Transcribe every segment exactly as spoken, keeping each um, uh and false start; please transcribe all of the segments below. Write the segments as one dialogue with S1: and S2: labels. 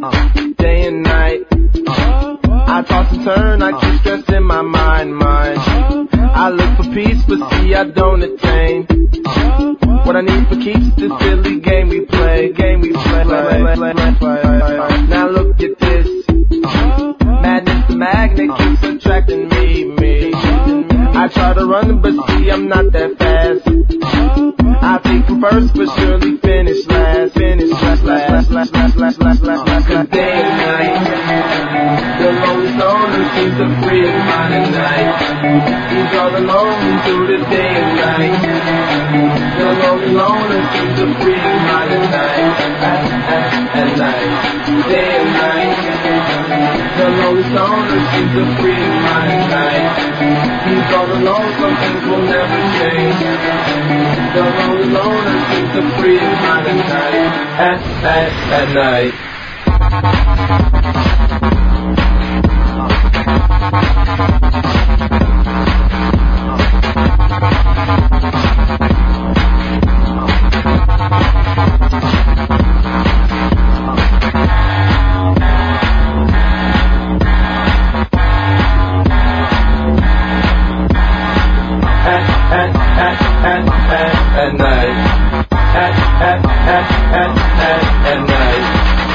S1: day and night. I toss and turn, I keep stress in my mind, mind. I look for peace, but see I don't attain. What I need for keeps this silly game we play, game we play. Now look at this, madness the magnet keeps attracting me, me. I try to run, but see I'm not that fast. I think from first, but surely finish last, finish last, last, last, last, last, last, last, last. Cause day and night, the lonely stoner seems to free his mind at night. He's all alone through the day and night. The lonely loner seems to free his mind at night, at, at, at night, day and night. The lonely stoner seems to free his mind at night. He's all alone, some things will never change. The lonely loner seems to free his mind at night, at, at, at night. At night, at, at, at, at, at, at night.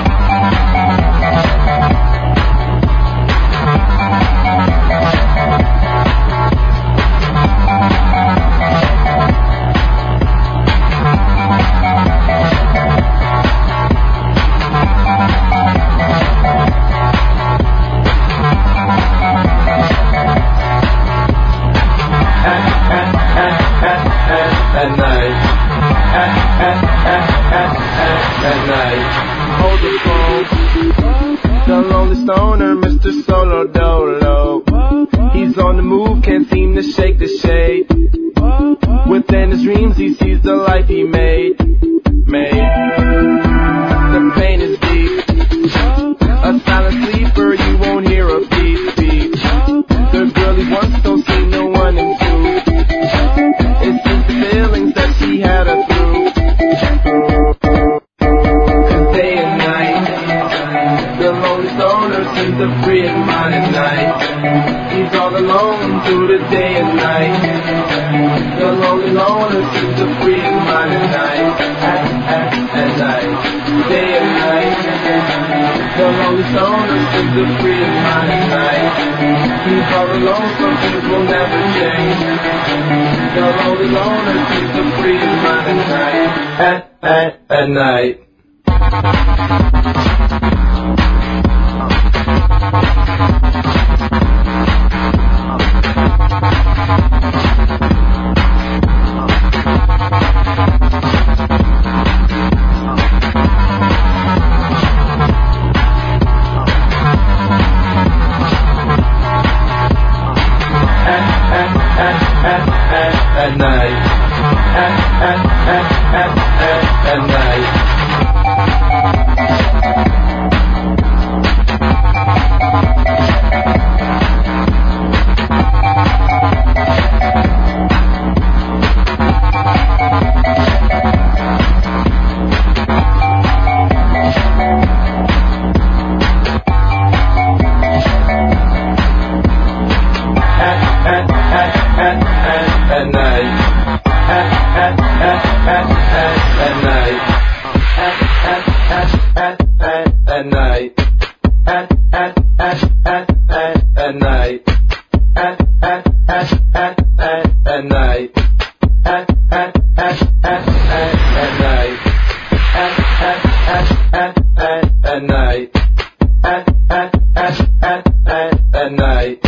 S1: At night, at, at, at, at, at, at night. Hold the phone, the lonely stoner, Mister Solo Dolo. He's on the move, can't seem to shake the shade. Within his dreams, he sees the life he made, made. The pain is deep, a silent sleeper, you won't hear a beep, beep. The girl he wants don't see no one in two. It's just the feelings that she had her through. Cause day and night, the lonely stoner seems to free his mind at night. He's all alone through the day and night. The lonely loner seems to free his mind at night, at, at, at night, day and night. The lonely stoner seems to free his mind at night. He's all alone, some things will never change. The lonely loner seems to free his mind at night, at, at, at night. At night, at, at, at, at, at, at night. At night, at, at, at, at, at, at night, at, at, at, at, at, at night, at, at, at, at, at, at night, at, at, at, at, at, at night, at, at, at, at, at, at night, at, at, at, at, at, at night, at, at, at, at, at, at night.